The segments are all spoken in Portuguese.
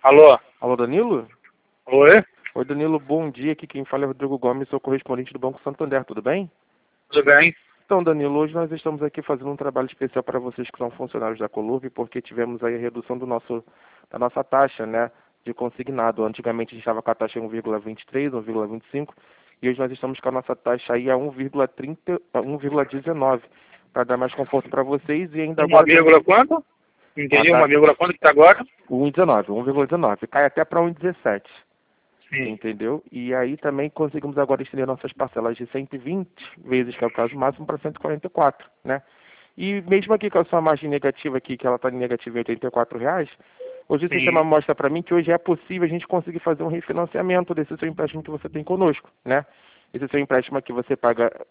Alô? Alô, Danilo? Oi? Oi, Danilo, bom dia. Aqui quem fala é Rodrigo Gomes, sou correspondente do Banco Santander, tudo bem? Tudo bem? Então, Danilo, hoje nós estamos aqui fazendo um trabalho especial para vocês que são funcionários da Colurb, porque tivemos aí a redução da nossa taxa, né, de consignado. Antigamente a gente estava com a taxa em 1,23, 1,25, e hoje nós estamos com a nossa taxa aí a 1,30, a 1,19, para dar mais conforto para vocês e ainda Uma agora... vírgula quanto? Entendi, uma vírgula quanto que tá agora? 1,19, cai até para 1,17. Sim. Entendeu? E aí também conseguimos agora estender nossas parcelas de 120 vezes, que é o caso máximo, para 144, né? E mesmo aqui com a sua margem negativa aqui, que ela está negativa em R$ 84, hoje o sistema Sim. mostra para mim que hoje é possível a gente conseguir fazer um refinanciamento desse seu empréstimo que você tem conosco, né? Esse seu empréstimo aqui você paga R$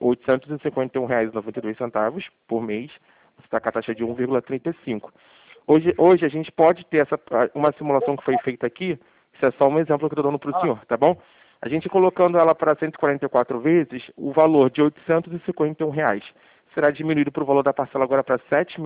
851,92 por mês, você está com a taxa de 1,35. Hoje a gente pode ter uma simulação que foi feita aqui. Isso é só um exemplo que eu estou dando para o senhor, tá bom? A gente colocando ela para 144 vezes, o valor de R$ 851 será diminuído para o valor da parcela agora para R$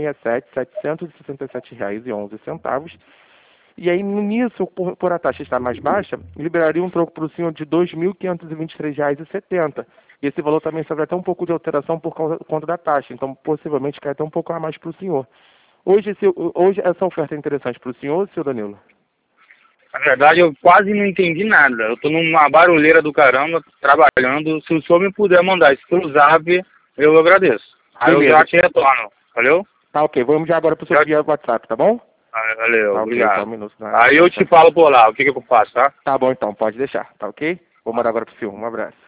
767,11. E aí, nisso, por a taxa estar mais baixa, liberaria um troco para o senhor de R$ 2.523,70. E esse valor também sofre até um pouco de alteração por conta da taxa. Então, possivelmente, cai até um pouco a mais para o senhor. Hoje essa oferta é interessante para o senhor, senhor Danilo? Na verdade, eu quase não entendi nada. Eu tô numa barulheira do caramba, trabalhando. Se o senhor me puder mandar isso pelo zap, eu agradeço. Aí eu já te retorno. Valeu? Tá, ok. Vamos já agora para o seu via WhatsApp, tá bom? Valeu, Tá, ok, obrigado. só um minuto. Aí eu te falo por lá, o que eu faço, tá? Tá bom, então. Pode deixar, tá ok? Vou mandar agora para o senhor. Um abraço.